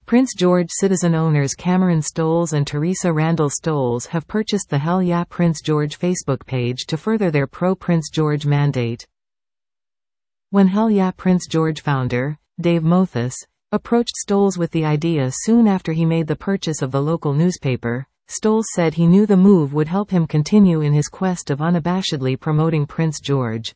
Prince George Citizen owners Cameron Stolz and Teresa Randall Stolz have purchased the Hell Yeah Prince George Facebook page to further their pro-Prince George mandate. When Hell Yeah Prince George founder, Dave Mothus, approached Stolz with the idea soon after he made the purchase of the local newspaper, Stolz said he knew the move would help him continue in his quest of unabashedly promoting Prince George.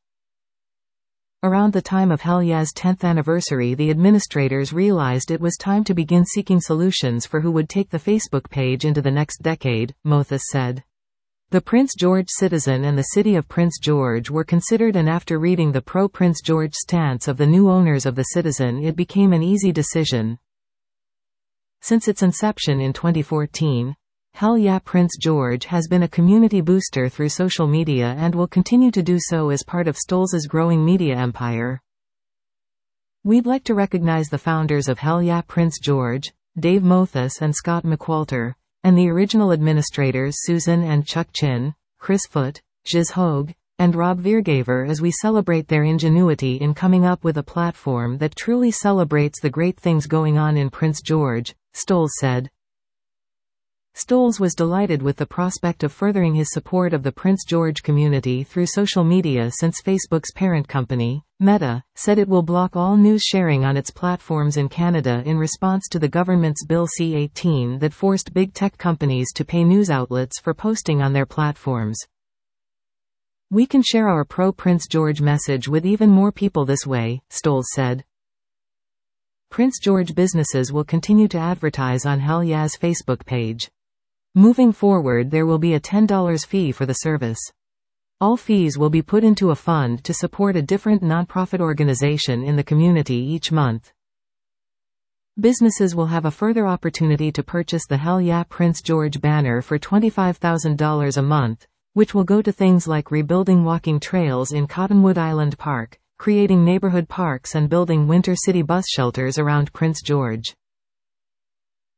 Around the time of Hell Yeah's 10th anniversary, the administrators realized it was time to begin seeking solutions for who would take the Facebook page into the next decade, Mothus said. The Prince George Citizen and the City of Prince George were considered, and after reading the pro-Prince George stance of the new owners of the Citizen, it became an easy decision. Since its inception in 2014, Hell Yeah Prince George has been a community booster through social media and will continue to do so as part of Stolz's growing media empire. We'd like to recognize the founders of Hell Yeah Prince George, Dave Mothus and Scott McWalter, and the original administrators Susan and Chuck Chin, Chris Foote, Giz Hogue, and Rob Viergever, as we celebrate their ingenuity in coming up with a platform that truly celebrates the great things going on in Prince George, Stolz said. Stolz was delighted with the prospect of furthering his support of the Prince George community through social media, since Facebook's parent company, Meta, said it will block all news sharing on its platforms in Canada in response to the government's Bill C-18 that forced big tech companies to pay news outlets for posting on their platforms. "We can share our pro-Prince George message with even more people this way," Stolz said. Prince George businesses will continue to advertise on Hell Yeah's Facebook page. Moving forward, there will be a $10 fee for the service. All fees will be put into a fund to support a different nonprofit organization in the community each month. Businesses will have a further opportunity to purchase the Hell Yeah Prince George banner for $25,000 a month, which will go to things like rebuilding walking trails in Cottonwood Island Park, creating neighborhood parks, and building winter city bus shelters around Prince George.